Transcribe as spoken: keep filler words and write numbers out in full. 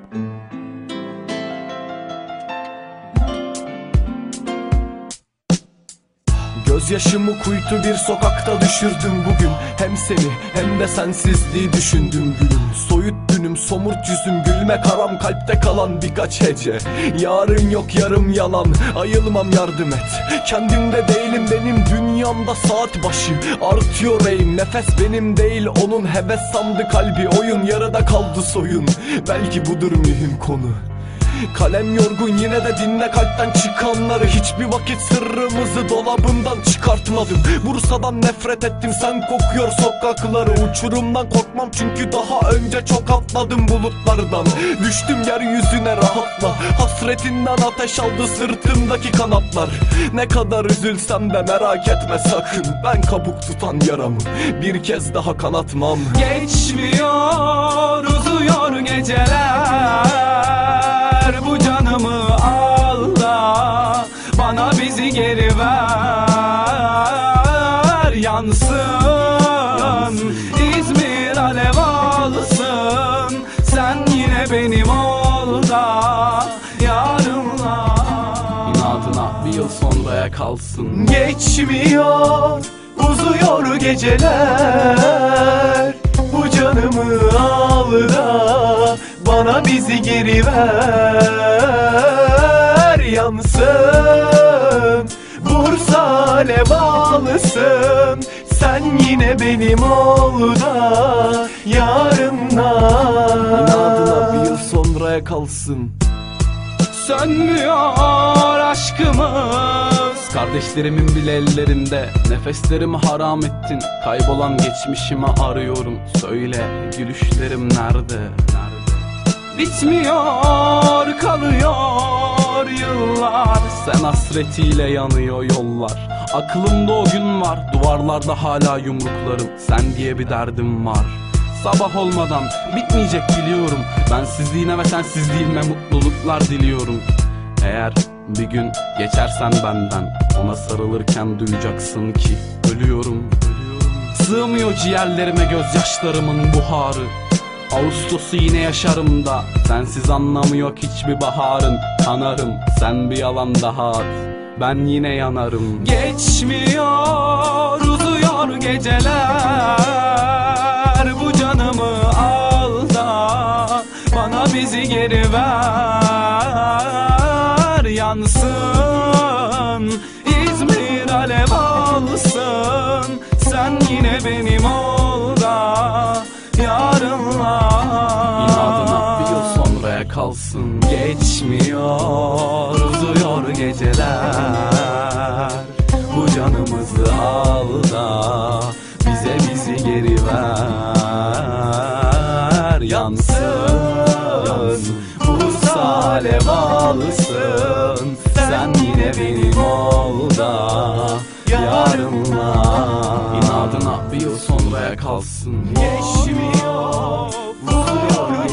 Gözyaşımı kuytu bir sokakta düşürdüm bugün. Hem seni hem de sensizliği düşündüm gülüm. Soyut dünüm, somurt yüzüm, gülme karam, kalpte kalan birkaç hece. Yarın yok, yarım yalan, ayılmam, yardım et. Kendimde değilim, benim dünyamda saat başı. Artıyor eğim, nefes benim değil onun, heves sandı kalbi oyun. Yarıda kaldı soyun, belki budur mühim konu. Kalem yorgun, yine de dinle kalpten çıkanları. Hiçbir vakit sırrımızı dolabından çıkartmadım. Bursa'dan nefret ettim, sen kokuyor sokakları. Uçurumdan korkmam çünkü daha önce çok atladım bulutlardan. Düştüm yeryüzüne rahatla, hasretinden ateş aldı sırtımdaki kanatlar. Ne kadar üzülsem de merak etme sakın, ben kabuk tutan yaramı bir kez daha kanatmam. Geçmiyor, uzuyor geceler. Bu canımı al da bana bizi geri ver. Yansın, Yansın. İzmir alev alsın. Sen yine benim ol da yarınla İnadına bir yıl sonraya kalsın. Geçmiyor, uzuyor geceler. Bu canımı al da bana bizi geri ver. Yansın, Bursa alev alsın. Sen yine benim ol da yarınlar İnadına bir yıl sonraya kalsın. Sönmüyor aşkımız, Kardeşlerimin bile ellerinde, nefeslerimi haram ettin. Kaybolan geçmişimi arıyorum, söyle gülüşlerim nerede? Nerede? bitmiyor kalıyor yıllar. Sen hasretiyle yanıyor yollar. Aklımda o gün var, duvarlarda hala yumruklarım. Sen diye bir derdim var. Sabah olmadan bitmeyecek biliyorum. Bensizliğine ve sensizliğime mutluluklar diliyorum. Eğer bir gün geçersen benden, ona sarılırken duyacaksın ki ölüyorum, ölüyorum. Sığmıyor ciğerlerime gözyaşlarımın buharı. Ağustos'u yine yaşarım da sensiz anlamı yok hiçbir baharın. Kanarım, sen bir yalan daha at, ben yine yanarım. Geçmiyor, uzuyor geceler. Bu canımı al da bana bizi geri ver. Yansın, İzmir alev alsın. Sen yine benim ol da yarınlar İnadına bir yıl sonraya kalsın. Geçmiyor, uzuyor geceler. Bu canımızı al da bize bizi geri ver. Yansın, Yansın. Bursa alev alsın. Sen yine benim ol da yarınlar İnadına bir yıl sonraya kalsın. Geçmiyor, uzuyor